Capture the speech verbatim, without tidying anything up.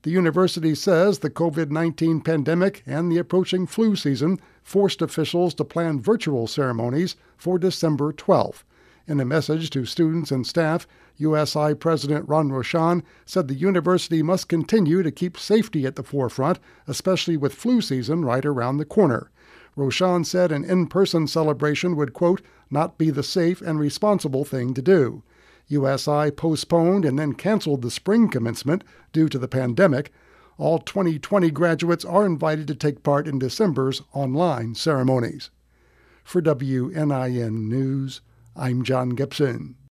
The university says the COVID nineteen pandemic and the approaching flu season forced officials to plan virtual ceremonies for December twelfth. In a message to students and staff, U S I President Ron Rochon said the university must continue to keep safety at the forefront, especially with flu season right around the corner. Rochon said an in-person celebration would, quote, not be the safe and responsible thing to do. U S I postponed and then canceled the spring commencement due to the pandemic. All twenty twenty graduates are invited to take part in December's online ceremonies. For W N I N News, I'm John Gibson.